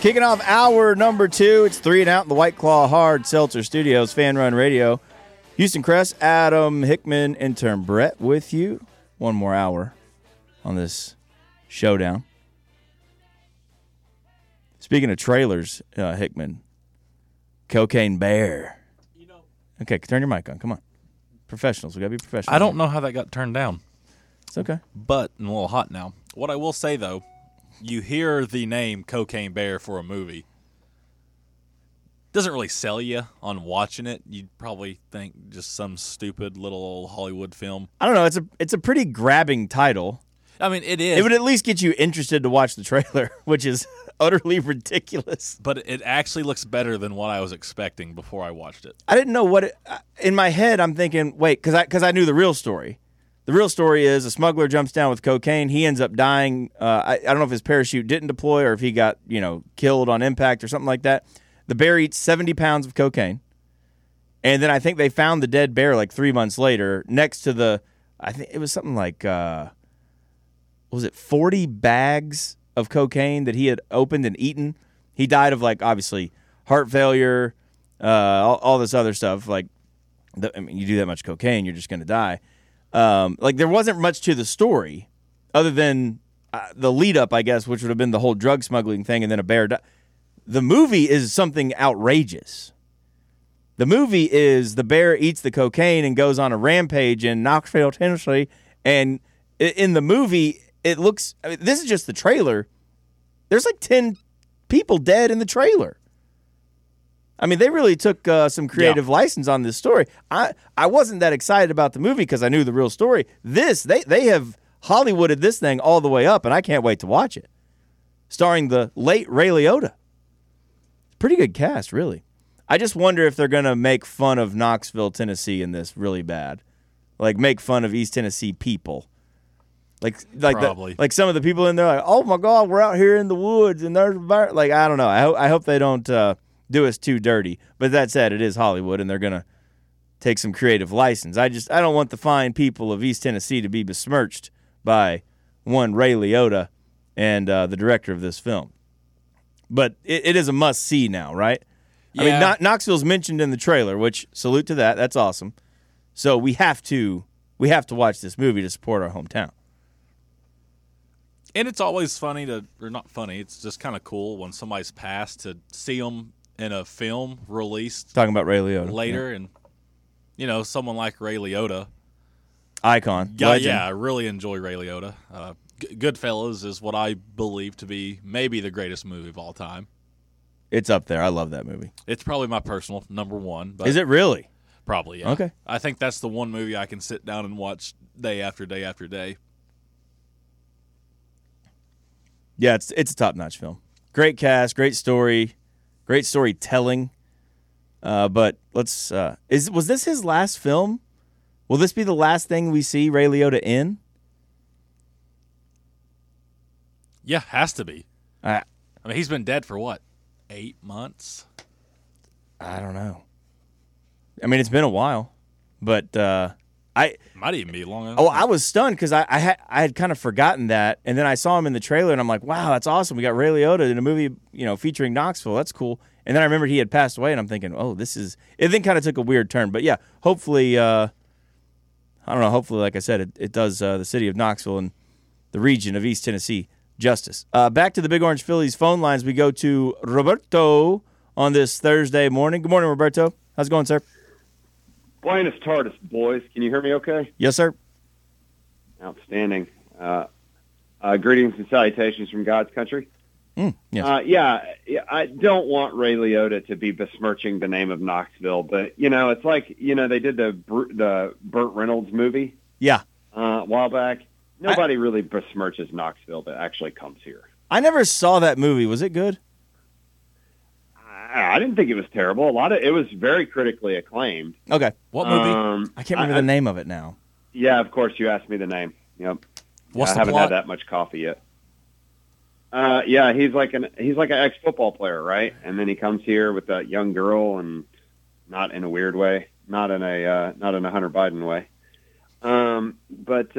Kicking off hour number 2. It's 3 and Out in the White Claw Hard Seltzer Studios, Fan Run Radio. Houston Crest, Adam Hickman, intern Brett with you. One more hour on this showdown. Speaking of trailers, Hickman, Cocaine Bear. Okay, turn your mic on. Come on. Professionals. We got to be professionals. I don't know how that got turned down. It's okay. But I'm a little hot now. What I will say, though, you hear the name Cocaine Bear for a movie. Doesn't really sell you on watching it. You'd probably think just some stupid little old Hollywood film. I don't know. It's a pretty grabbing title. I mean, it is. It would at least get you interested to watch the trailer, which is utterly ridiculous. But it actually looks better than what I was expecting before I watched it. I didn't know what in my head, I'm thinking, wait, because I knew the real story. The real story is a smuggler jumps down with cocaine. He ends up dying. I don't know if his parachute didn't deploy or if he got killed on impact or something like that. The bear eats 70 pounds of cocaine. And then I think they found the dead bear like 3 months later next to I think it was something like, was it 40 bags of cocaine that he had opened and eaten? He died of obviously heart failure, all this other stuff. You do that much cocaine, you're just going to die. There wasn't much to the story other than the lead up, I guess, which would have been the whole drug smuggling thing, and then a bear died. The movie is something outrageous. The movie is the bear eats the cocaine and goes on a rampage in Knoxville, Tennessee. And in the movie, it looks, this is just the trailer. There's 10 people dead in the trailer. I mean, they really took some creative license on this story. I wasn't that excited about the movie because I knew the real story. They have Hollywooded this thing all the way up, and I can't wait to watch it. Starring the late Ray Liotta. Pretty good cast, really. I just wonder if they're going to make fun of Knoxville, Tennessee in this really bad. Make fun of East Tennessee people. Probably. Some of the people in there oh, my God, we're out here in the woods, and there's a bear. I don't know. I hope they don't do us too dirty. But that said, it is Hollywood, and they're going to take some creative license. I don't want the fine people of East Tennessee to be besmirched by one Ray Liotta and the director of this film. But it is a must-see now, right? Yeah. I mean, Knoxville's mentioned in the trailer, which, salute to that. That's awesome. So we have to watch this movie to support our hometown. And it's always funny or not funny, it's just kind of cool when somebody's passed to see them in a film released. Talking about Ray Liotta. Later, and, someone like Ray Liotta. Icon. Legend. Yeah, I really enjoy Ray Liotta. Goodfellas is what I believe to be maybe the greatest movie of all time. It's up there. I love that movie. It's probably my personal number one. But is it really? Probably, yeah. Okay. I think that's the one movie I can sit down and watch day after day after day. Yeah, it's a top-notch film. Great cast, great story, great storytelling. But let's was this his last film? Will this be the last thing we see Ray Liotta in? Yeah, has to be. I mean, he's been dead for what? 8 months? I don't know. I mean, it's been a while, but might even be long enough. Oh, I was stunned because I had kind of forgotten that, and then I saw him in the trailer, and I'm like, wow, that's awesome. We got Ray Liotta in a movie, featuring Knoxville. That's cool. And then I remembered he had passed away, and I'm thinking, oh, it then kind of took a weird turn. But yeah, hopefully, I don't know. Hopefully, like I said, it does the city of Knoxville and the region of East Tennessee justice. Back to the Big Orange Phillies phone lines. We go to Roberto on this Thursday morning. Good morning, Roberto. How's it going, sir? Buenos tardes, boys. Can you hear me okay? Yes, sir. Outstanding. Greetings and salutations from God's country. Yes. I don't want Ray Liotta to be besmirching the name of Knoxville, but, it's like, they did the Burt Reynolds movie a while back. Nobody really besmirches Knoxville that actually comes here. I never saw that movie. Was it good? I didn't think it was terrible. It was very critically acclaimed. Okay. What movie? I can't remember the name of it now. Yeah, of course you asked me the name. Yep. What's the I haven't plot? had that much coffee yet. He's like an ex-football player, right? And then he comes here with a young girl, and not in a weird way, not in a Hunter Biden way.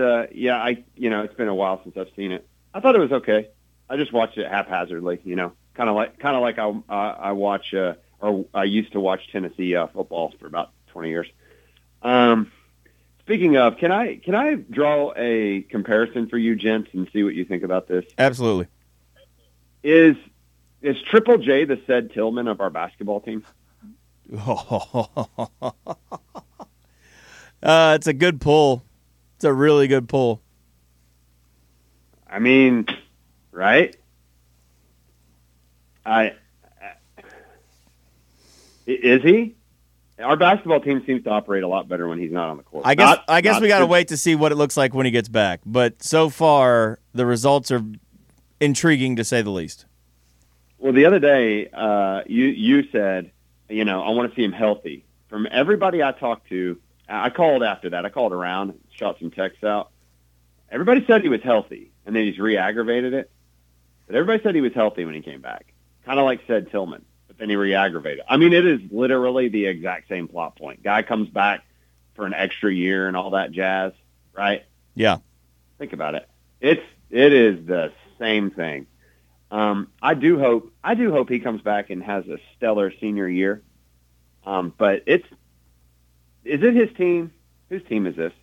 It's been a while since I've seen it. I thought it was okay. I just watched it haphazardly, Kind of like I watch or I used to watch Tennessee football for about 20 years. Speaking of, can I draw a comparison for you, gents, and see what you think about this? Absolutely. Is Triple J the said Tillman of our basketball team? It's a good pull. It's a really good pull. I mean, right? Is he? Our basketball team seems to operate a lot better when he's not on the court. I guess we got to wait to see what it looks like when he gets back. But so far, the results are intriguing to say the least. Well, the other day, you said, I want to see him healthy. From everybody I talked to, I called after that. I called around, shot some texts out. Everybody said he was healthy, and then he's re-aggravated it. But everybody said he was healthy when he came back, kind of like said Tillman. But then he re-aggravated. I mean, it is literally the exact same plot point. Guy comes back for an extra year and all that jazz, right? Yeah. Think about it. It is the same thing. I do hope he comes back and has a stellar senior year. But is it his team? Whose team is this?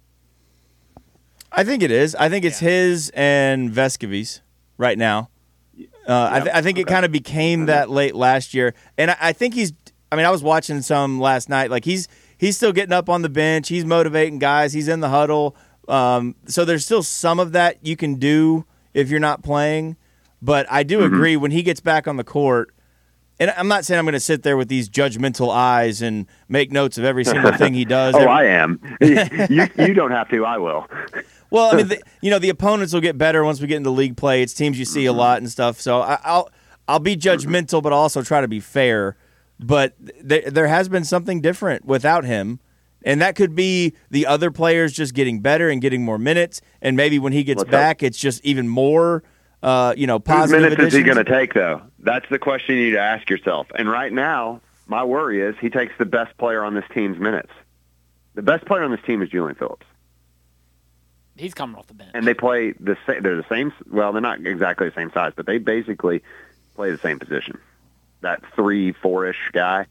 I think it is. I think it's his and Vescovi's right now. I think it kind of became that late last year. And I think I was watching some last night. Like he's still getting up on the bench. He's motivating guys. He's in the huddle. So there's still some of that you can do if you're not playing. But I do agree when he gets back on the court, and I'm not saying I'm going to sit there with these judgmental eyes and make notes of every single thing he does. I am. You don't have to. I will. Well, I mean, the opponents will get better once we get into league play. It's teams you see a lot and stuff. So I'll be judgmental, but also try to be fair. But there has been something different without him, and that could be the other players just getting better and getting more minutes. And maybe when he gets back, it's just even more. Positive. Whose minutes is he going to take, though? That's the question you need to ask yourself. And right now, my worry is he takes the best player on this team's minutes. The best player on this team is Julian Phillips. He's coming off the bench. And they play the same. They're the same. Well, they're not exactly the same size, but they basically play the same position. That 3-4-ish guy.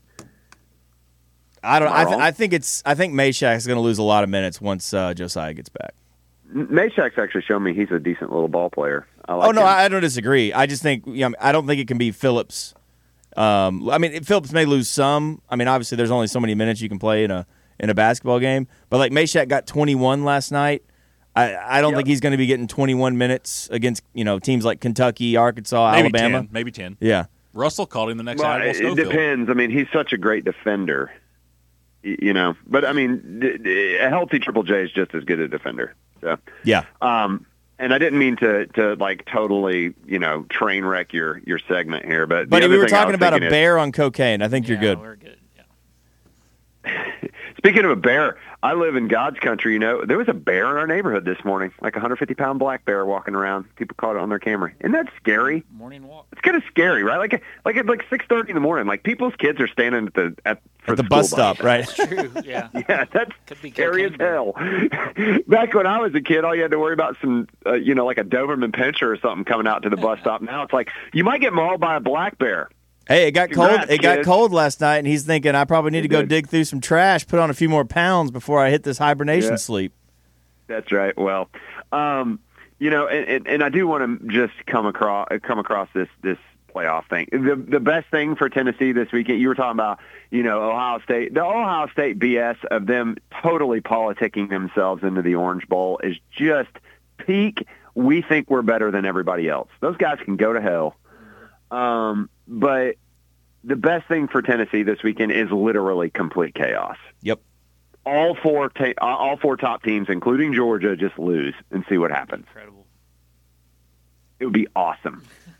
I think Meshack is going to lose a lot of minutes once Josiah gets back. Meshack's actually shown me he's a decent little ball player. I don't disagree. I just think I don't think it can be Phillips. Phillips may lose some. I mean, obviously, there's only so many minutes you can play in a basketball game. But like Meshack got 21 last night. I don't think he's going to be getting 21 minutes against teams like Kentucky, Arkansas, maybe Alabama. 10, maybe 10. Yeah. Russell called him the next Admiral Schofield. It depends. I mean, he's such a great defender. But I mean, a healthy Triple J is just as good a defender. So yeah. And I didn't mean to like totally train wreck your segment here, but we were talking about a bear on cocaine. I think you're good. We're good. Yeah. Speaking of a bear, I live in God's country. There was a bear in our neighborhood this morning, like a 150-pound black bear walking around. People caught it on their camera. Isn't that scary? Morning walk. It's kind of scary, right? Like at 6:30 in the morning, like people's kids are standing at the bus stop, right? That's true. Yeah. Yeah, that's scary as hell. Back when I was a kid, all you had to worry about some, like a Doberman Pinscher or something coming out to the bus stop. Now it's like you might get mauled by a black bear. Hey, it got cold. It got cold last night, and he's thinking I probably need to go dig through some trash, put on a few more pounds before I hit this hibernation sleep. That's right. Well, and I do want to just come across this playoff thing. The best thing for Tennessee this weekend, you were talking about, Ohio State. The Ohio State BS of them totally politicking themselves into the Orange Bowl is just peak. We think we're better than everybody else. Those guys can go to hell. But the best thing for Tennessee this weekend is literally complete chaos. Yep. All four top teams, including Georgia, just lose and see what happens. Incredible. It would be awesome.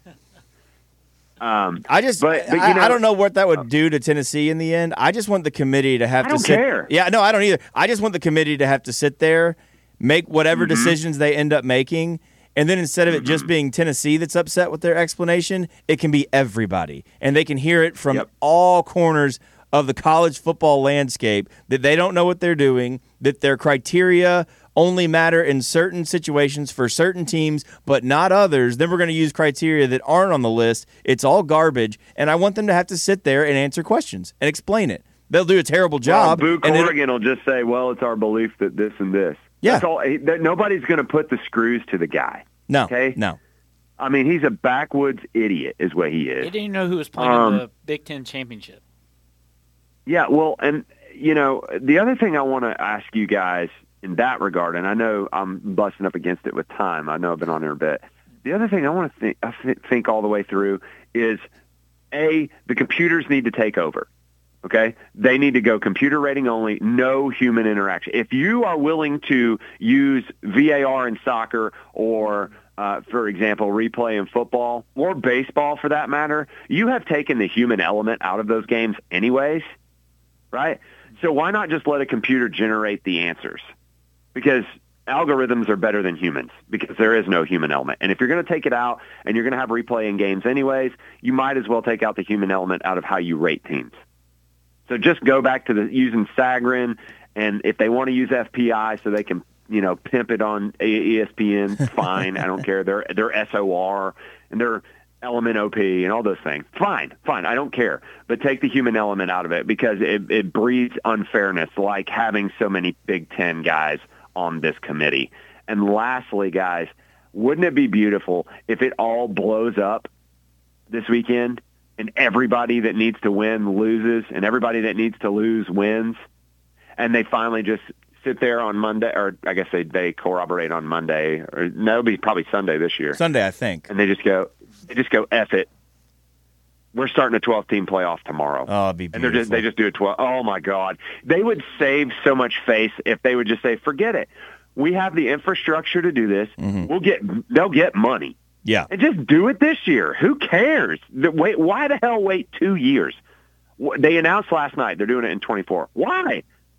I don't know what that would do to Tennessee in the end. I just want the committee to have to sit. I don't care. Yeah, no, I don't either. I just want the committee to have to sit there, make whatever decisions they end up making. And then instead of it just being Tennessee that's upset with their explanation, it can be everybody. And they can hear it from all corners of the college football landscape that they don't know what they're doing, that their criteria only matter in certain situations for certain teams, but not others, then we're going to use criteria that aren't on the list. It's all garbage, and I want them to have to sit there and answer questions and explain it. They'll do a terrible job. Well, Boo Corrigan will just say, well, it's our belief that this and this. Yeah. That's all. Nobody's going to put the screws to the guy. No, okay? no. I mean, he's a backwoods idiot is what he is. He didn't even know who was playing in the Big Ten championship. Yeah, well, and, the other thing I want to ask you guys in that regard, and I know I'm busting up against it with time. I know I've been on there a bit. The other thing I want to think all the way through is, A, the computers need to take over. Okay? They need to go computer rating only, no human interaction. If you are willing to use VAR in soccer or, for example, replay in football or baseball for that matter, you have taken the human element out of those games anyways, right? So why not just let a computer generate the answers? Because algorithms are better than humans because there is no human element. And if you're going to take it out and you're going to have replay in games anyways, you might as well take out the human element out of how you rate teams. So just go back to using Sagarin, and if they want to use FPI so they can, pimp it on ESPN, fine. I don't care. They're SOR and they're element OP and all those things. Fine. I don't care. But take the human element out of it because it breeds unfairness, like having so many Big Ten guys on this committee. And lastly, guys, wouldn't it be beautiful if it all blows up this weekend? And everybody that needs to win loses, and everybody that needs to lose wins, and they finally just sit there on Monday, or I guess they corroborate on Monday, or no, it'll be probably Sunday this year. Sunday, I think. And they just go, F it. We're starting a 12-team playoff tomorrow. Oh, it'd be beautiful. And they just do a 12. Oh my God, they would save so much face if they would just say, forget it. We have the infrastructure to do this. Mm-hmm. They'll get money. Yeah. And just do it this year. Who cares? Why the hell wait 2 years? They announced last night they're doing it in 24. Why?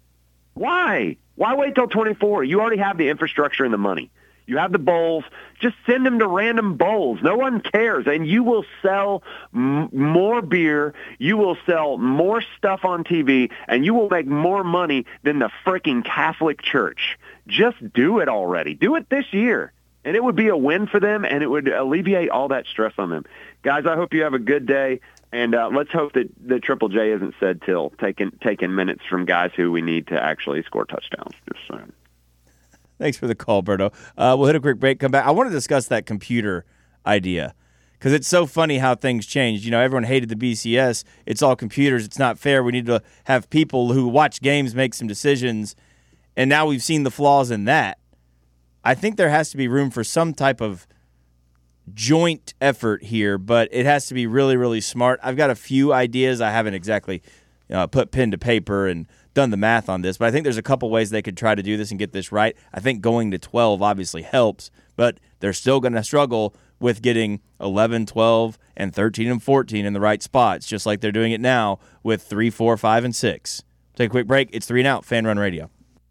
Why wait till 24? You already have the infrastructure and the money. You have the bowls. Just send them to random bowls. No one cares. And you will sell more beer. You will sell more stuff on TV. And you will make more money than the freaking Catholic Church. Just do it already. Do it this year. And it would be a win for them, and it would alleviate all that stress on them. Guys, I hope you have a good day, and let's hope that the Triple J isn't said till taking minutes from guys who we need to actually score touchdowns. Just saying. Thanks for the call, Berto. We'll hit a quick break, come back. I want to discuss that computer idea because it's so funny how things changed. Everyone hated the BCS. It's all computers. It's not fair. We need to have people who watch games make some decisions, and now we've seen the flaws in that. I think there has to be room for some type of joint effort here, but it has to be really, really smart. I've got a few ideas. I haven't exactly put pen to paper and done the math on this, but I think there's a couple ways they could try to do this and get this right. I think going to 12 obviously helps, but they're still going to struggle with getting 11, 12, and 13 and 14 in the right spots, just like they're doing it now with 3, 4, 5, and 6. Take a quick break. It's 3 and Out, Fan Run Radio.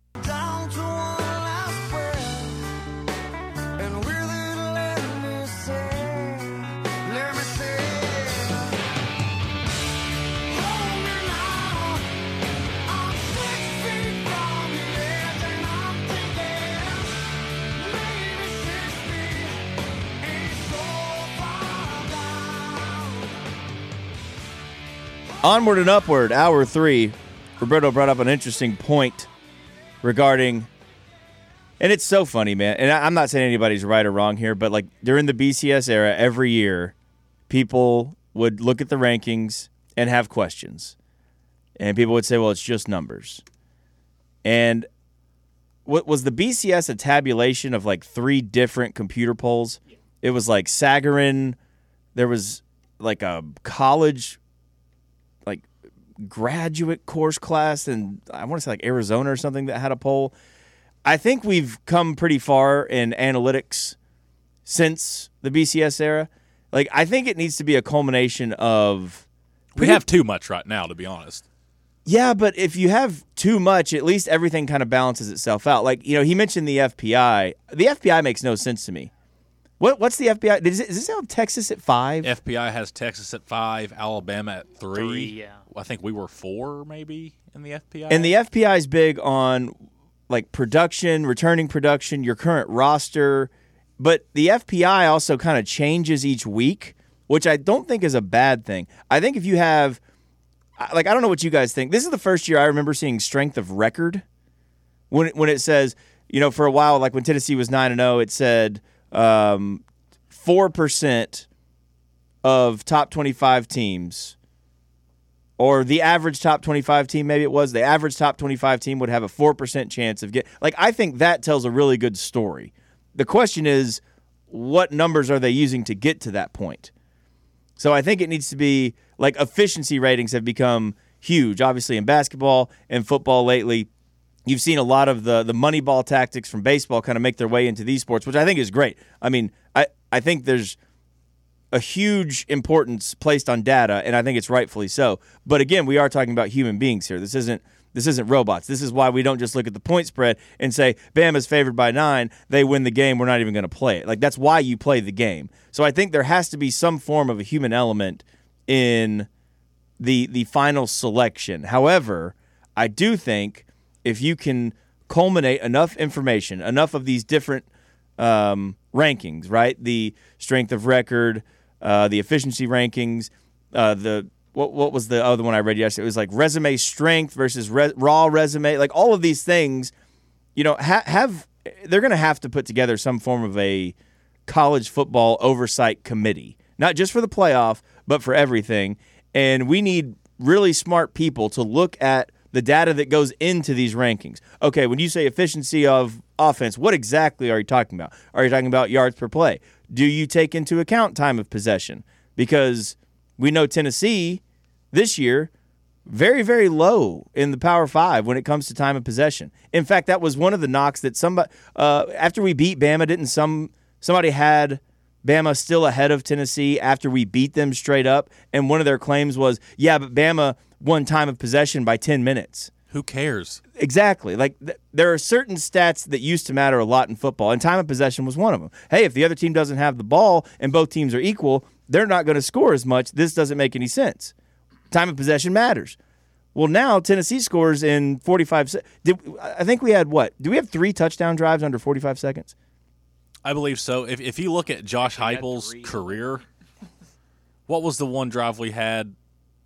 Onward and upward, hour 3. Roberto brought up an interesting point regarding, and it's so funny, man. And I'm not saying anybody's right or wrong here, but like during the BCS era, every year, people would look at the rankings and have questions. And people would say, well, it's just numbers. And what was the BCS a tabulation of like 3 different computer polls? It was like Sagarin, there was like a college graduate course class, and I want to say like Arizona or something that had a poll. I think we've come pretty far in analytics since the BCS era. Like, I think it needs to be a culmination of... We have too much right now, to be honest. Yeah, but if you have too much, at least everything kind of balances itself out. Like, he mentioned the FPI. The FPI makes no sense to me. What's the FBI? Does this have Texas at 5? FBI has Texas at 5, Alabama at 3. Yeah. I think we were 4 maybe in the FPI. And the FBI is big on like production, returning production, your current roster. But the FPI also kind of changes each week, which I don't think is a bad thing. I think if you have, like, I don't know what you guys think. This is the first year I remember seeing strength of record when it says, for a while, like when Tennessee was 9-0, it said 4% of top 25 teams, or the average top 25 team, maybe it was, the average top 25 team would have a 4% chance of getting, like, I think that tells a really good story. The question is, what numbers are they using to get to that point? So I think it needs to be, like, efficiency ratings have become huge, obviously, in basketball and football lately. You've seen a lot of the Moneyball tactics from baseball kind of make their way into these sports, which I think is great. I mean, I think there's a huge importance placed on data, and I think it's rightfully so. But again, we are talking about human beings here. This isn't robots. This is why we don't just look at the point spread and say, Bama's favored by 9, they win the game, we're not even going to play it. Like, that's why you play the game. So I think there has to be some form of a human element in the final selection. However, I do think if you can culminate enough information, enough of these different rankings, right? The strength of record, the efficiency rankings, what was the other one I read yesterday? It was like resume strength versus raw resume. Like, all of these things, they're going to have to put together some form of a college football oversight committee, not just for the playoff, but for everything. And we need really smart people to look at the data that goes into these rankings. Okay, when you say efficiency of offense, what exactly are you talking about? Are you talking about yards per play? Do you take into account time of possession? Because we know Tennessee this year, very, very low in the Power 5 when it comes to time of possession. In fact, that was one of the knocks that somebody, after we beat Bama, somebody had Bama still ahead of Tennessee after we beat them straight up, and one of their claims was, yeah, but Bama won time of possession by 10 minutes. Who cares? Exactly. Like, there are certain stats that used to matter a lot in football, and time of possession was one of them. Hey, if the other team doesn't have the ball and both teams are equal, they're not going to score as much. This doesn't make any sense. Time of possession matters. Well, now Tennessee scores in 45 seconds. I think we had what? Do we have 3 touchdown drives under 45 seconds? I believe so. If you look at Josh Heupel's career, what was the one drive we had?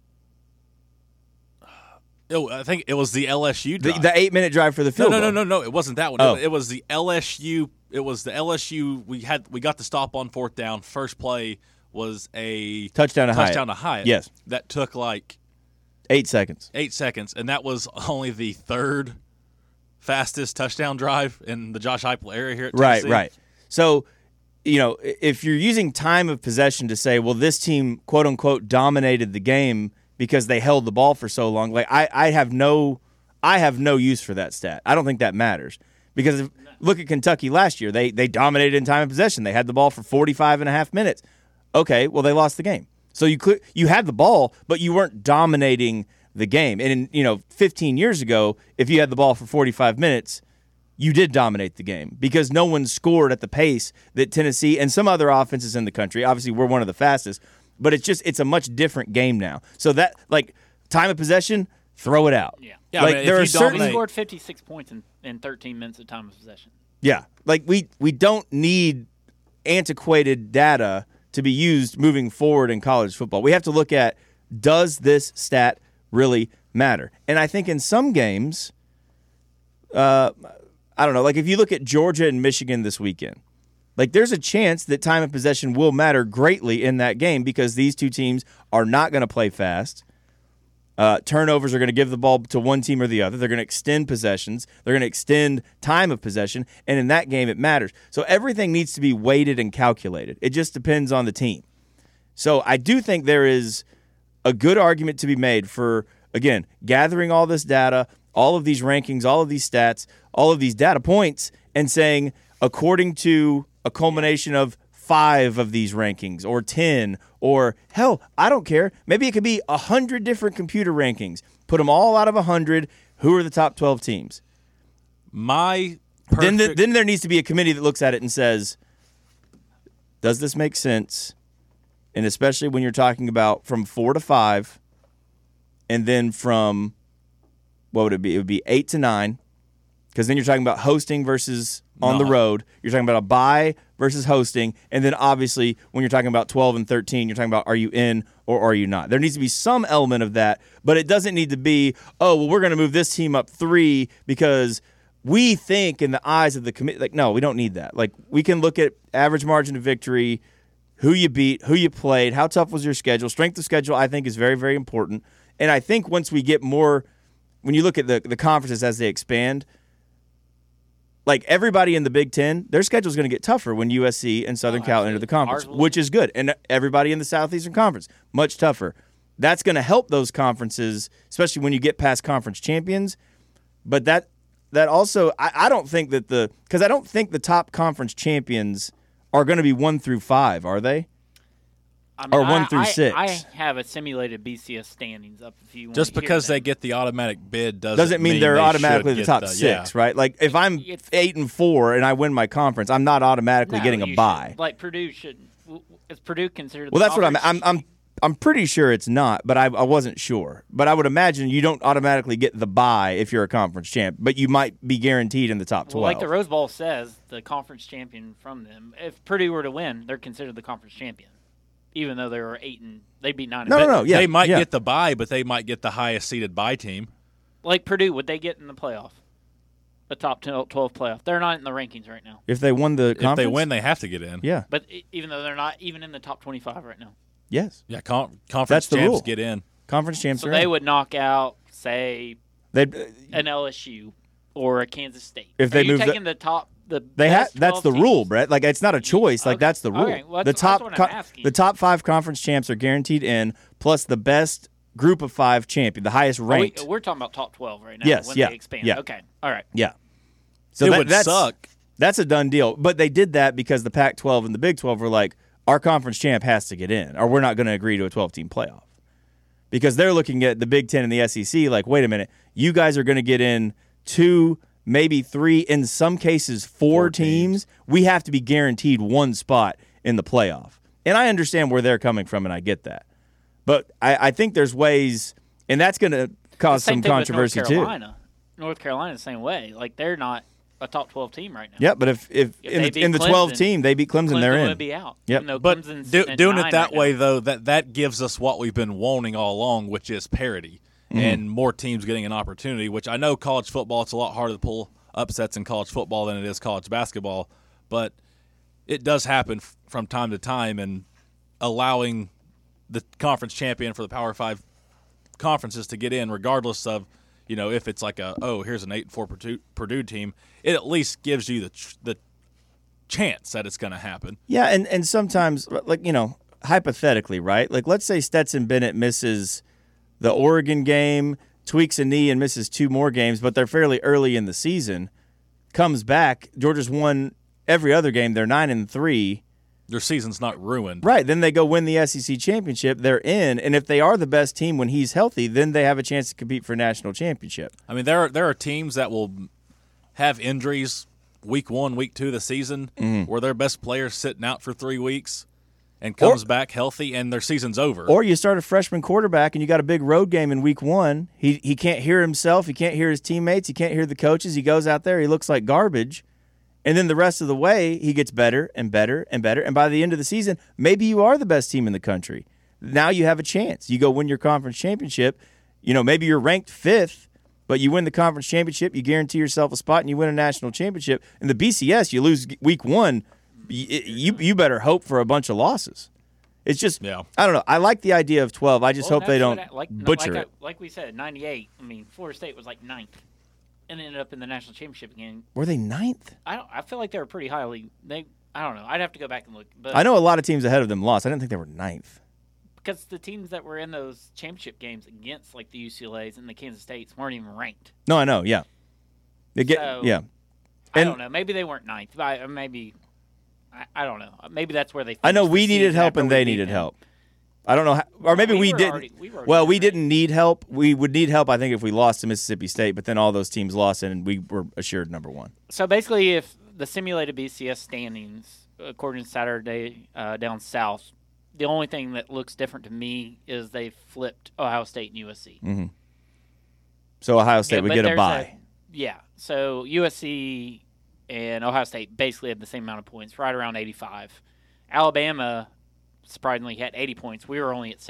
I think it was the LSU drive. The 8-minute drive for the field goal. No. It wasn't that one. Oh. It was the LSU. It was the LSU. We got the stop on 4th down. First play was a touchdown to Hyatt. Yes. That took like 8 seconds. 8 seconds, and that was only the 3rd fastest touchdown drive in the Josh Heupel era here at Tennessee. Right. So, if you're using time of possession to say, well, this team, quote unquote, dominated the game because they held the ball for so long, like I have no use for that stat. I don't think that matters. Because look at Kentucky last year. They dominated in time of possession. They had the ball for 45 and a half minutes. Okay, well, they lost the game. So you had the ball, but you weren't dominating the game. And 15 years ago, if you had the ball for 45 minutes, you did dominate the game because no one scored at the pace that Tennessee and some other offenses in the country. Obviously, we're one of the fastest, but it's a much different game now. So that, like, time of possession, throw it out. Yeah. Like, there are certain. We scored 56 points in 13 minutes of time of possession. Yeah, like we don't need antiquated data to be used moving forward in college football. We have to look at, does this stat really matter? And I think in some games, I don't know, like if you look at Georgia and Michigan this weekend, like there's a chance that time of possession will matter greatly in that game because these two teams are not going to play fast. Turnovers are going to give the ball to one team or the other. They're going to extend possessions. They're going to extend time of possession. And in that game, it matters. So everything needs to be weighted and calculated. It just depends on the team. So I do think there is a good argument to be made for, again, gathering all this data, all of these rankings, all of these stats, all of these data points, and saying, according to a culmination of 5 of these rankings or 10 or, hell, I don't care. Maybe it could be 100 different computer rankings. Put them all out of 100. Who are the top 12 teams? Then there needs to be a committee that looks at it and says, does this make sense? And especially when you're talking about from 4 to 5 and then from, what would it be? It would be 8 to 9 because then you're talking about hosting versus on the road. You're talking about a bye versus hosting. And then obviously when you're talking about 12 and 13, you're talking about are you in or are you not? There needs to be some element of that, but it doesn't need to be, oh, well, we're going to move this team up 3 because we think in the eyes of the committee. Like, no, we don't need that. Like, we can look at average margin of victory, who you beat, who you played, how tough was your schedule. Strength of schedule, I think, is very, very important. And I think once we get more, when you look at the conferences as they expand, like everybody in the Big Ten, their schedule is going to get tougher when USC and Southern Cal enter the conference, which is good. And everybody in the Southeastern Conference, much tougher. That's going to help those conferences, especially when you get past conference champions. But that also, I don't think that because I don't think the top conference champions are going to be 1 through 5, are they? I mean, or 1 through 6. I have a simulated BCS standings up if you want Just to because hear they get the automatic bid doesn't mean they're automatically the top 6, right? Like if I'm 8 and 4 and I win my conference, I'm not automatically getting a bye. Like Purdue should. Is Purdue considered? Well, that's what I'm pretty sure it's not, but I wasn't sure. But I would imagine you don't automatically get the bye if you're a conference champ, but you might be guaranteed in the top 12. Well, like the Rose Bowl says, the conference champion from them. If Purdue were to win, they're considered the conference champion. Even though they were 8 and they'd be 9. No. Yeah, they might get the bye, but they might get the highest seeded bye team. Like Purdue, would they get in the playoff? The top 12 playoff. They're not in the rankings right now. If they won the conference, if they win, they have to get in. Yeah, but even though they're not even in the top 25 right now. Yes. Yeah, conference That's the champs rule. get in. Conference champs. So are they in. would knock out, say, an LSU or a Kansas State. If they move taking the top. That's the rule, Brett. Like it's not a choice. Like that's the rule. Okay. Well, the top that's what I'm asking. the top 5 conference champs are guaranteed in, plus the best group of 5 champion, the highest ranked. We're talking about top 12 right now. Yes. When Yeah. They expand. Yeah. Okay. All right. Yeah. So it would suck. That's a done deal. But they did that because the Pac-12 and the Big 12 were like, our conference champ has to get in, or we're not going to agree to a 12-team playoff. Because they're looking at the Big 10 and the SEC like, wait a minute, you guys are going to get in 2, maybe 3, in some cases 4 teams. We have to be guaranteed 1 spot in the playoff. And I understand where they're coming from, and I get that. But I think there's ways, and that's going to cause some controversy too. North Carolina the same way. Like they're not a top 12 team right now. Yeah, but if in the 12 team they beat Clemson, they're in. Would be out. Yep. But doing it that way though, that gives us what we've been wanting all along, which is parity and more teams getting an opportunity. Which I know college football, it's a lot harder to pull upsets in college football than it is college basketball, but it does happen from time to time, and allowing the conference champion for the Power 5 conferences to get in, regardless of, if it's like here's an 8-4 Purdue team, it at least gives you the chance that it's going to happen. Yeah, and sometimes, like, hypothetically, right? Like, let's say Stetson Bennett misses the Oregon game, tweaks a knee, and misses 2 more games, but they're fairly early in the season, comes back, Georgia's won every other game, they're 9-3. Their season's not ruined. Right. Then they go win the SEC championship. They're in. And if they are the best team when he's healthy, then they have a chance to compete for a national championship. I mean, there are teams that will have injuries week 1, week 2 of the season where their best player's sitting out for 3 weeks and comes back healthy and their season's over. Or you start a freshman quarterback and you got a big road game in week 1. He can't hear himself. He can't hear his teammates. He can't hear the coaches. He goes out there. He looks like garbage. And then the rest of the way, he gets better and better and better. And by the end of the season, maybe you are the best team in the country. Now you have a chance. You go win your conference championship. Maybe you're ranked 5th, but you win the conference championship. You guarantee yourself a spot, and you win a national championship. In the BCS, you lose week 1. You better hope for a bunch of losses. It's just, I don't know. I like the idea of 12. I just hope they don't butcher it. Like we said, 98, Florida State was like 9th. And ended up in the national championship again. Were they 9th? I feel like they were pretty highly. I don't know. I'd have to go back and look. But I know a lot of teams ahead of them lost. I didn't think they were 9th. Because the teams that were in those championship games against like the UCLA's and the Kansas States weren't even ranked. No, I know. Yeah. I don't know. Maybe they weren't 9th. Maybe I don't know. Maybe that's where they. I know we needed help and they needed help. I don't know how, or maybe we didn't. We didn't need help. We would need help, I think, if we lost to Mississippi State, but then all those teams lost and we were assured number 1. So basically, if the simulated BCS standings, according to Saturday down south, the only thing that looks different to me is they flipped Ohio State and USC. Mm-hmm. So Ohio State would get a bye. Yeah. So USC and Ohio State basically had the same amount of points, right around 85. Alabama surprisingly had 80 points. We were only at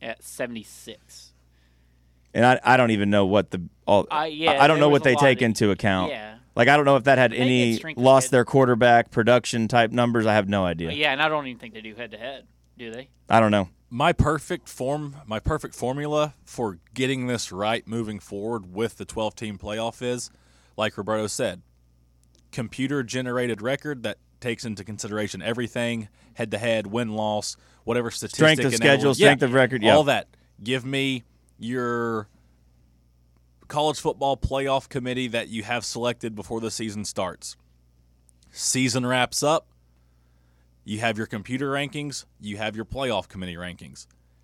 76. And I don't even know what I don't know what they take into account. Yeah. Like, I don't know if that had any lost their quarterback production type numbers. I have no idea. Yeah, and I don't even think they do head-to-head, do they? I don't know. My perfect formula for getting this right moving forward with the 12-team playoff is, like Roberto said, computer-generated record that takes into consideration everything, head-to-head, win-loss, whatever statistic. Strength of schedule, strength of record, all that. Give me your college football playoff committee that you have selected before the season starts. Season wraps up. You have your computer rankings. You have your playoff committee rankings.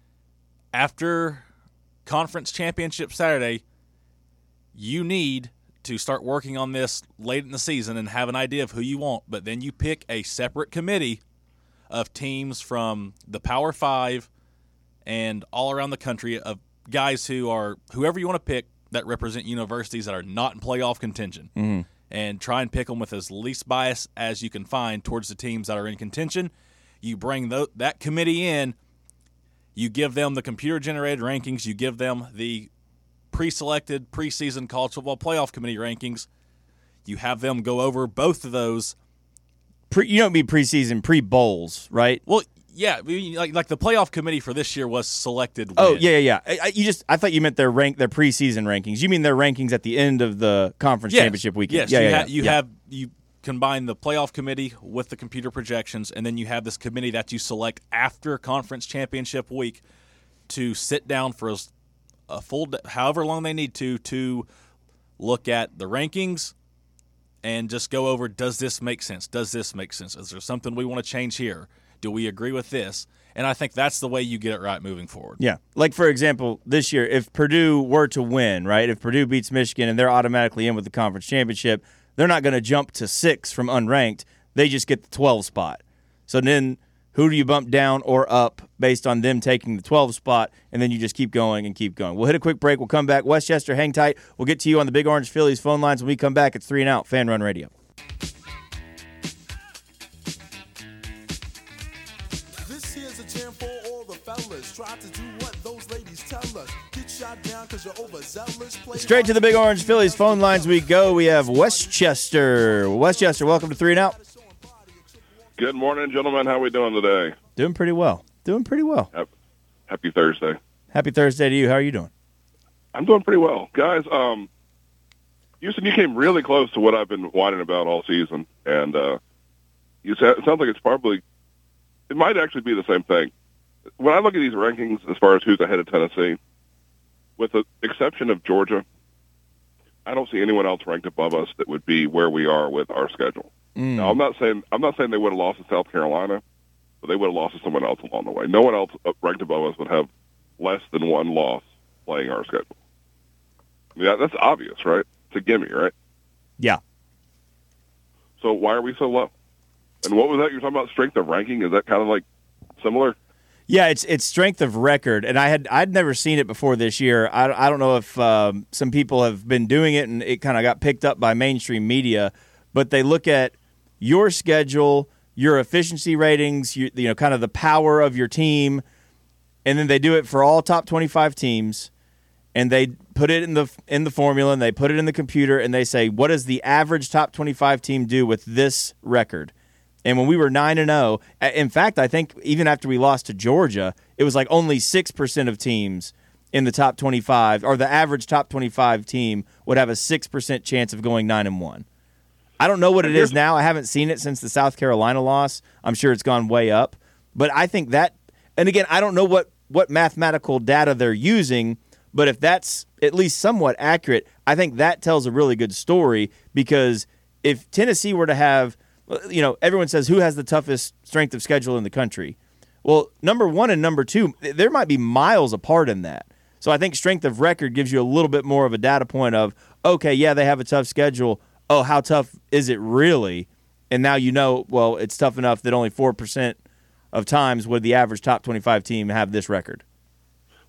After conference championship Saturday, you need to start working on this late in the season and have an idea of who you want. But then you pick a separate committee of teams from the Power 5 and all around the country of guys who are whoever you want to pick that represent universities that are not in playoff contention. Mm-hmm. And try and pick them with as least bias as you can find towards the teams that are in contention. You bring that committee in. You give them the computer-generated rankings. You give them the pre-selected preseason college football playoff committee rankings. You have them go over both of those. You don't mean preseason, pre-bowls, right? Well, yeah, like the playoff committee for this year was selected. Oh, yeah. I thought you meant their preseason rankings. You mean their rankings at the end of the conference championship weekend? Yes, you combine the playoff committee with the computer projections, and then you have this committee that you select after conference championship week to sit down for a full, however long they need to look at the rankings and just go over, does this make sense? Does this make sense? Is there something we want to change here? Do we agree with this? And I think that's the way you get it right moving forward. Yeah. Like, for example, this year, if Purdue were to win, right, if Purdue beats Michigan and they're automatically in with the conference championship, they're not going to jump to 6 from unranked. They just get the 12 spot. So then who do you bump down or up based on them taking the 12 spot, and then you just keep going and keep going. We'll hit a quick break. We'll come back. Westchester, hang tight. We'll get to you on the Big Orange Phillies phone lines when we come back. It's 3 and Out, Fan Run Radio. Try to do what those ladies tell us. Get shot down because you're overzealous. Straight to the Big Orange Phillies phone lines we go. We have Westchester. Westchester, welcome to 3 and Out. Good morning, gentlemen. How are we doing today? Doing pretty well. Happy Thursday. Happy Thursday to you. How are you doing? I'm doing pretty well. Guys, Houston, you came really close to what I've been whining about all season. And it sounds like it might actually be the same thing. When I look at these rankings as far as who's ahead of Tennessee, with the exception of Georgia, I don't see anyone else ranked above us that would be where we are with our schedule. Now, I'm not saying they would have lost to South Carolina, but they would have lost to someone else along the way. No one else ranked above us would have less than one loss playing our schedule. Yeah, that's obvious, right? It's a gimme, right? Yeah. So why are we so low? And what was that? You're talking about strength of ranking? Is that kind of like similar? Yeah, it's strength of record, and I'd never seen it before this year. I don't know if some people have been doing it, and it kind of got picked up by mainstream media. But they look at your schedule, your efficiency ratings, kind of the power of your team, and then they do it for all top 25 teams, and they put it in the formula, and they put it in the computer, and they say, what does the average top 25 team do with this record? And when we were 9-0, in fact, I think even after we lost to Georgia, it was like only 6% of teams in the top 25, or the average top 25 team would have a 6% chance of going 9-1. I don't know what it is now. I haven't seen it since the South Carolina loss. I'm sure it's gone way up. But I think that, and again, I don't know what mathematical data they're using, but if that's at least somewhat accurate, I think that tells a really good story, because if Tennessee were to have, everyone says who has the toughest strength of schedule in the country. Well, number 1 and number 2, there might be miles apart in that. So I think strength of record gives you a little bit more of a data point of, okay, yeah, they have a tough schedule. Oh, how tough is it really? And now well, it's tough enough that only 4% of times would the average top 25 team have this record.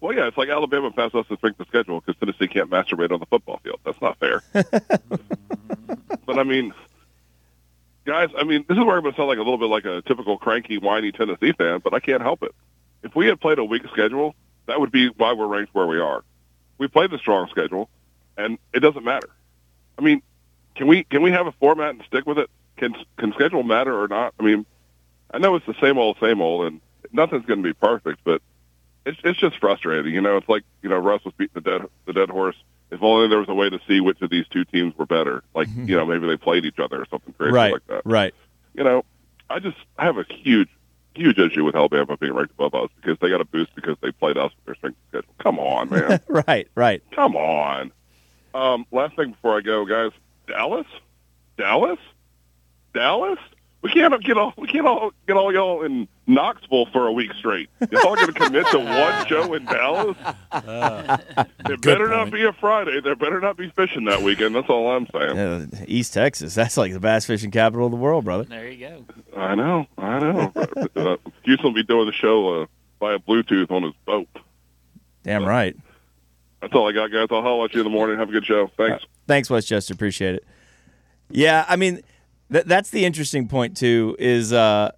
Well, yeah, it's like Alabama passed us the strength of schedule because Tennessee can't masturbate on the football field. That's not fair. But, I mean, guys, this is where I'm going to sound like a little bit like a typical cranky, whiny Tennessee fan, but I can't help it. If we had played a weak schedule, that would be why we're ranked where we are. We played the strong schedule, and it doesn't matter. I mean, can we have a format and stick with it? Can schedule matter or not? I mean, I know it's the same old, and nothing's going to be perfect, but it's just frustrating. It's like, Russ was beating the dead horse. If only there was a way to see which of these two teams were better. Like, maybe they played each other or something crazy like that. Right. I have a huge issue with Alabama being ranked above us because they got a boost because they played us with their strength of schedule. Come on, man. Right. Come on. Last thing before I go, guys. Dallas? We can't get all y'all in Knoxville for a week straight. Y'all going to commit to one show in Dallas? There better not be a Friday. There better not be fishing that weekend. That's all I'm saying. East Texas. That's like the bass fishing capital of the world, brother. There you go. I know. Houston will be doing the show via Bluetooth on his boat. Damn right. That's all I got, guys. I'll holler at you in the morning. Have a good show. Thanks. Thanks, Westchester. Appreciate it. Yeah, that's the interesting point, too, is I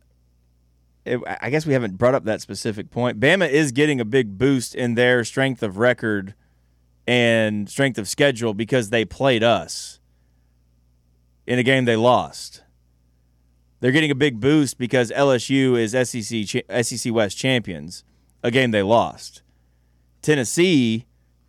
guess we haven't brought up that specific point. Bama is getting a big boost in their strength of record and strength of schedule because they played us in a game they lost. They're getting a big boost because LSU is SEC West champions, a game they lost. Tennessee,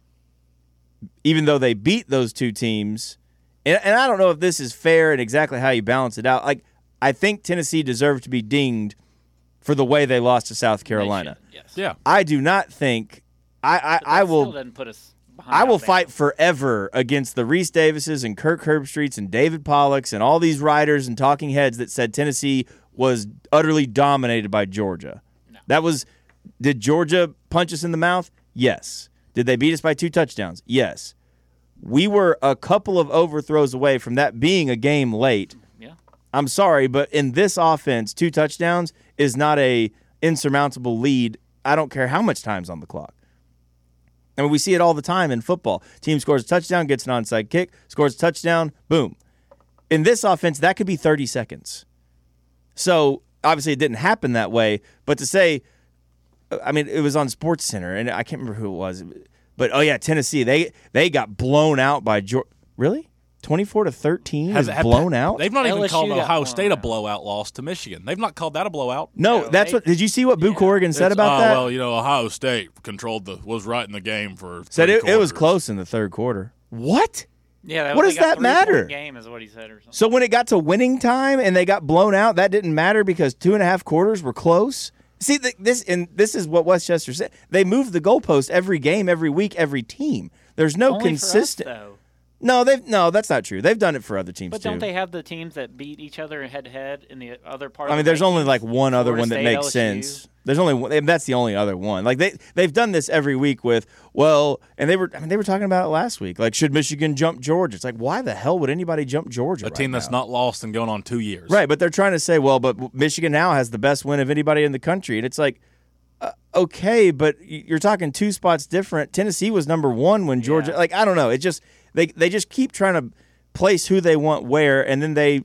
even though they beat those two teams, and I don't know if this is fair and exactly how you balance it out. Like, I think Tennessee deserved to be dinged for the way they lost to South Carolina. Yes. Yeah. I do not think I will. Still put us I will fight forever against the Reese Davises and Kirk Herbstreits and David Pollocks and all these writers and talking heads that said Tennessee was utterly dominated by Georgia. No. Did Georgia punch us in the mouth? Yes. Did they beat us by 2 touchdowns? Yes. We were a couple of overthrows away from that being a game late. Yeah. I'm sorry, but in this offense, 2 touchdowns is not a insurmountable lead. I don't care how much time's on the clock. I mean, we see it all the time in football. Team scores a touchdown, gets an onside kick, scores a touchdown, boom. In this offense, that could be 30 seconds. So, obviously, it didn't happen that way. But to say, it was on SportsCenter, and I can't remember who it was. But, Tennessee, they got blown out by Georgia. Really? 24-13 is blown out? They've not even called Ohio State a blowout loss to Michigan. They've not called that a blowout. No, that's what. Did you see what Boo Corrigan said about that? Well, Ohio State was right in the game for. Said it was close in the third quarter. What? Yeah. What does that matter? Game is what he said or something. So when it got to winning time and they got blown out, that didn't matter because 2.5 quarters were close. See, this is what Westchester said. They move the goalpost every game, every week, every team. There's no consistent. For us, though. No, that's not true. They've done it for other teams but too. But don't they have the teams that beat each other head to head in the other part? There's only like one other one that makes sense. There's only one, that's the only other one. Like they've done this every week with and they were talking about it last week. Like, should Michigan jump Georgia? It's like, why the hell would anybody jump Georgia? A team that's not lost and going on 2 years, right? But they're trying to say, but Michigan now has the best win of anybody in the country, and it's like, okay, but you're talking 2 spots different. Tennessee was number 1 when Georgia. Like, I don't know. It just. They just keep trying to place who they want where, and then they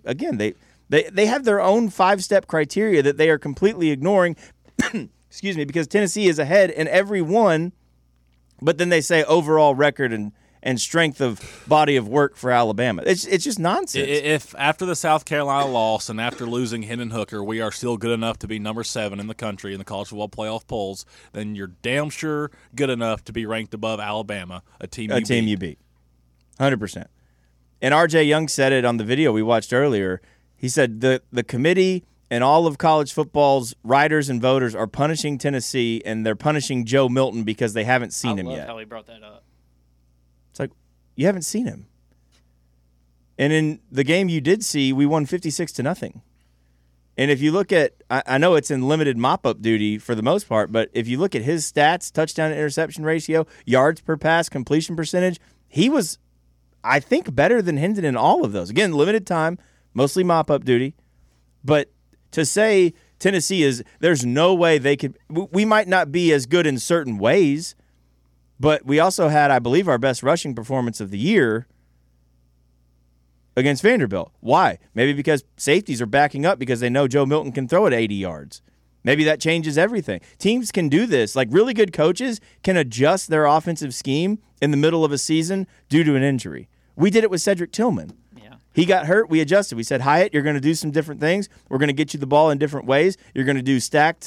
have their own 5-step criteria that they are completely ignoring. Excuse me, because Tennessee is ahead in every one, but then they say overall record and strength of body of work for Alabama. It's just nonsense. If after the South Carolina loss and after losing Hendon Hooker, we are still good enough to be number 7 in the country in the college football playoff polls, then you're damn sure good enough to be ranked above Alabama, a team you beat. 100%. And RJ Young said it on the video we watched earlier. He said the committee and all of college football's writers and voters are punishing Tennessee, and they're punishing Joe Milton because they haven't seen him yet. I love how he brought that up. It's like, you haven't seen him. And in the game you did see, we won 56-0. And if you look at, I know it's in limited mop-up duty for the most part, but if you look at his stats, touchdown to interception ratio, yards per pass, completion percentage, he was, I think, better than Hendon in all of those. Again, limited time, mostly mop-up duty. But to say Tennessee there's no way they could, we might not be as good in certain ways, But we also had, I believe, our best rushing performance of the year against Vanderbilt. Why? Maybe because safeties are backing up because they know Joe Milton can throw it 80 yards. Maybe that changes everything. Teams can do this. Like, really good coaches can adjust their offensive scheme in the middle of a season due to an injury. We did it with Cedric Tillman. Yeah. He got hurt. We adjusted. We said, Hyatt, you're going to do some different things. We're going to get you the ball in different ways. You're going to do stacked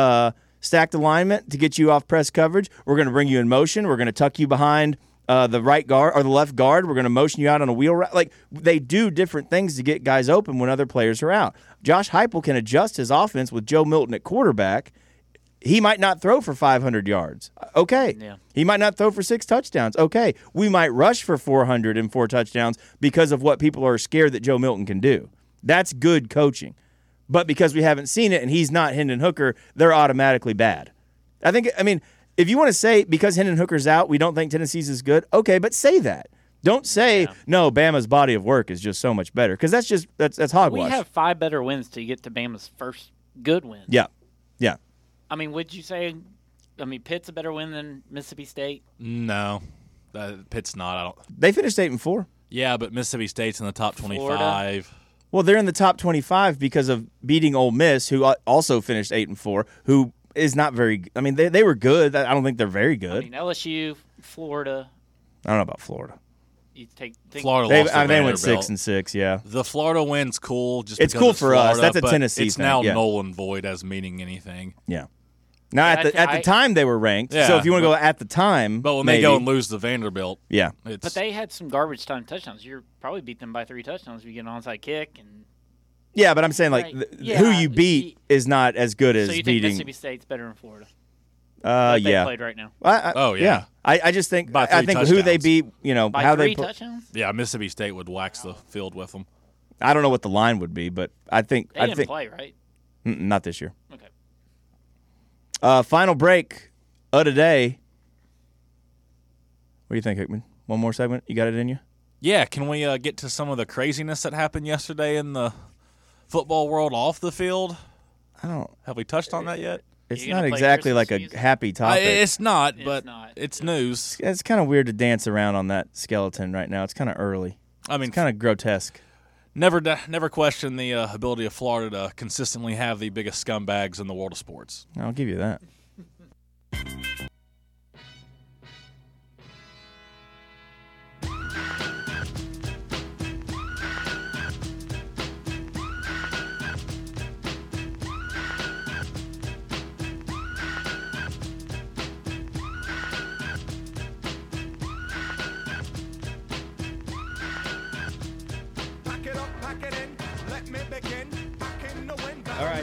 alignment to get you off press coverage. We're going to bring you in motion. We're going to tuck you behind the right guard or the left guard. We're going to motion you out on a wheel route. Like, they do different things to get guys open when other players are out. Josh Heupel can adjust his offense with Joe Milton at quarterback. He might not throw for 500 yards. Okay. Yeah. He might not throw for 6 touchdowns. Okay. We might rush for 404 touchdowns because of what people are scared that Joe Milton can do. That's good coaching. But because we haven't seen it and he's not Hendon Hooker, they're automatically bad. I mean, if you want to say because Hendon Hooker's out, we don't think Tennessee's is good, okay, but say that. Don't say, no, Bama's body of work is just so much better, because that's hogwash. We have 5 better wins to get to Bama's first good win. Yeah. I mean, would you say, Pitt's a better win than Mississippi State? No, Pitt's not. They finished 8-4. Yeah, but Mississippi State's in the top 25. Florida. Well, they're in the top 25 because of beating Ole Miss, who also finished 8-4, who is not very. I mean, they were good. I don't think they're very good. LSU, Florida. I don't know about Florida. You think Florida they lost to went Vanderbilt. 6-6. Yeah, the Florida win's cool. It's cool for Florida, us. That's a but Tennessee It's thing. now Yeah. null and void as meaning anything. Yeah. Now at the time they were ranked. Yeah, so if you want to go at the time, but when maybe. they go and lose to Vanderbilt, yeah. But they had some garbage time touchdowns. You probably beat them by 3 touchdowns if you get an onside kick and. Yeah, but I'm saying like who you beat is not as good as so you beating. think Mississippi State's better than Florida? Yeah. They played right now. Yeah. I just think By 3 who touchdowns. they beat. By how 3 they touchdowns. yeah, Mississippi State would wax the field with them. I don't know what the line would be, but I think They didn't play, right? Not this year. Okay. Final break of today. What do you think, Hickman? One more segment? You got it in you? Yeah, can we get to some of the craziness that happened yesterday in the football world off the field? Have we touched on that yet? It's not exactly like a happy topic. It's not, but not. it's news. It's kind of weird to dance around on that skeleton right now. It's kind of early. I mean, it's kind of grotesque. Never question the ability of Florida to consistently have the biggest scumbags in the world of sports. I'll give you that. All right.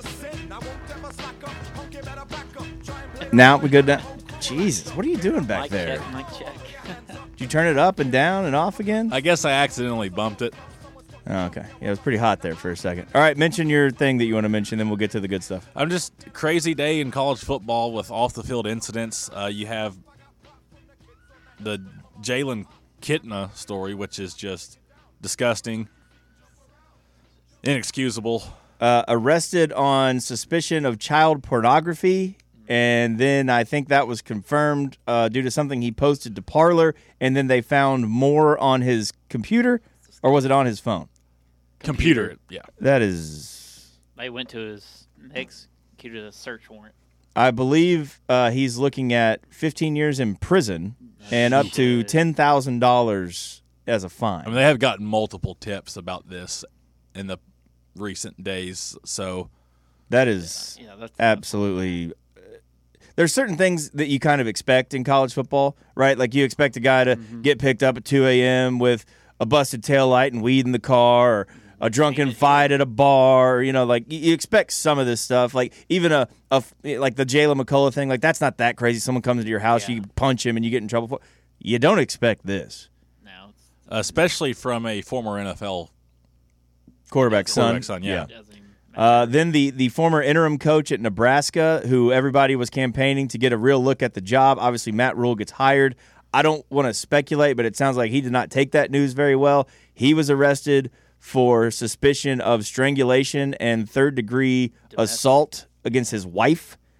Now we good now. Jesus, what are you doing back there? Mic check. Did you turn it up and down and off again? I guess I accidentally bumped it. Oh, okay. Yeah, it was pretty hot there for a second. All right, mention your thing that you want to mention, then we'll get to the good stuff. I'm just crazy day in college football with off-the-field incidents. You have the Jalen Kitna story, which is just disgusting, inexcusable. Arrested on suspicion of child pornography, and then I think that was confirmed due to something he posted to Parler, and then they found more on his computer, or was it on his phone? Computer, yeah. That is... They went to his executed a search warrant. I believe he's looking at 15 years in prison and up to $10,000 as a fine. I mean, they have gotten multiple tips about this in the recent days, so that is absolutely. There's certain things that you kind of expect in college football, right? Like you expect a guy to get picked up at 2 a.m. with a busted taillight and weed in the car, or a drunken fight at a bar. Like you expect some of this stuff. Like even a like the Jalen McCullough thing. Like that's not that crazy. Someone comes into your house, you punch him, and you get in trouble for it. You don't expect this. No, especially from a former NFL quarterback's son. Yeah. Then the former interim coach at Nebraska, who everybody was campaigning to get a real look at the job. Obviously, Matt Rule gets hired. I don't want to speculate, but it sounds like he did not take that news very well. He was arrested for suspicion of strangulation and third-degree assault against his wife.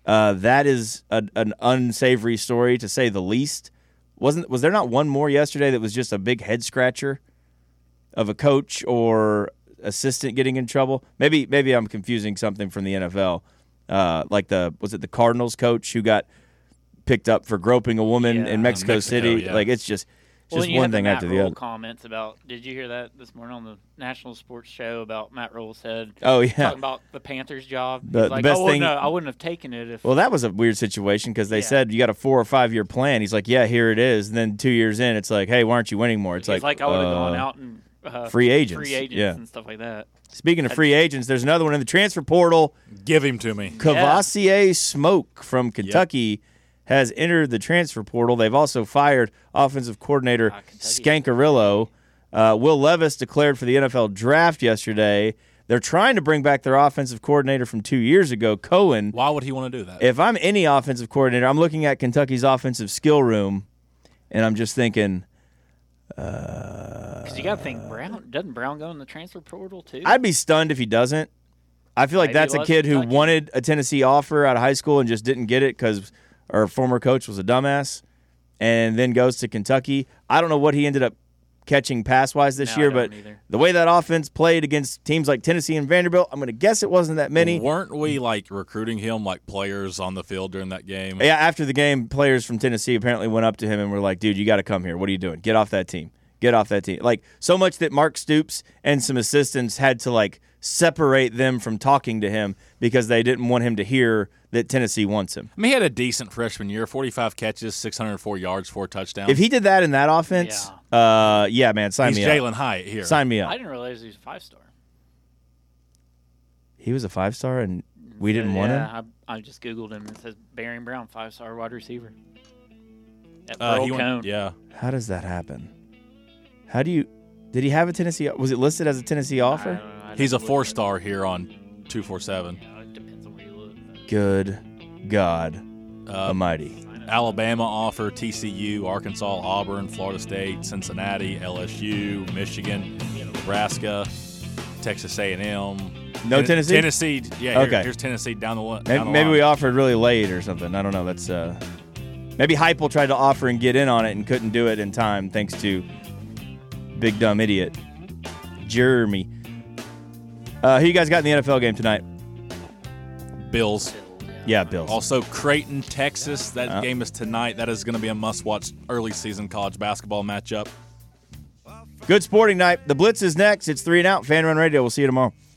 That is an unsavory story, to say the least. Was there not one more yesterday that was just a big head scratcher of a coach or assistant getting in trouble? Maybe I'm confusing something from the NFL. Like was it the Cardinals coach who got picked up for groping a woman in Mexico City? Yeah. Like, it's just one thing after the other. Comments about, did you hear that this morning on the national sports show about Matt Rule said? Oh yeah, talking about the Panthers job. The best thing, I wouldn't have taken it if. Well, that was a weird situation because they said you got a 4 or 5 year plan. He's like, yeah, here it is. And then 2 years in, it's like, hey, why aren't you winning more? It's like I would have gone out and free agents and stuff like that. Speaking of free agents, there's another one in the transfer portal. Give him to me. Kavosiey Smoke from Kentucky has entered the transfer portal. They've also fired offensive coordinator Scancarillo. Will Levis declared for the NFL draft yesterday. They're trying to bring back their offensive coordinator from 2 years ago, Cohen. Why would he want to do that? If I'm any offensive coordinator, I'm looking at Kentucky's offensive skill room, and I'm just thinking. Because you got to think, doesn't Brown go in the transfer portal too? I'd be stunned if he doesn't. I feel like that's a kid who wanted a Tennessee offer out of high school and just didn't get it because our former coach was a dumbass, and then goes to Kentucky. I don't know what he ended up catching pass-wise this year, but the way that offense played against teams like Tennessee and Vanderbilt, I'm going to guess it wasn't that many. Weren't we, recruiting him like players on the field during that game? Yeah, after the game, players from Tennessee apparently went up to him and were like, dude, you got to come here. What are you doing? Get off that team. Get off that team. Like, so much that Mark Stoops and some assistants had to, separate them from talking to him because they didn't want him to hear that Tennessee wants him. I mean, he had a decent freshman year, 45 catches, 604 yards, 4 touchdowns. If he did that in that offense, man, sign me up. He's Jalen Hyatt here. Sign me up. I didn't realize he was a 5-star. He was a 5-star, and we didn't want him? I just Googled him, and it says Barian Brown, 5-star wide receiver. At Cone. How does that happen? Did he have a Tennessee? Was it listed as a Tennessee offer? He's a 4-star here on 247. It depends on where you look. Good God Almighty. Alabama offer, TCU, Arkansas, Auburn, Florida State, Cincinnati, LSU, Michigan, Nebraska, Texas A&M. No Tennessee? Tennessee, okay. Here's Tennessee down the line. Maybe we offered really late or something. I don't know. That's maybe Heupel tried to offer and get in on it and couldn't do it in time thanks to big dumb idiot Jeremy. Who you guys got in the NFL game tonight? Bills. Yeah, Bills. Also, Creighton, Texas. That game is tonight. That is going to be a must-watch early season college basketball matchup. Good sporting night. The Blitz is next. It's 3 and Out. Fan Run Radio. We'll see you tomorrow.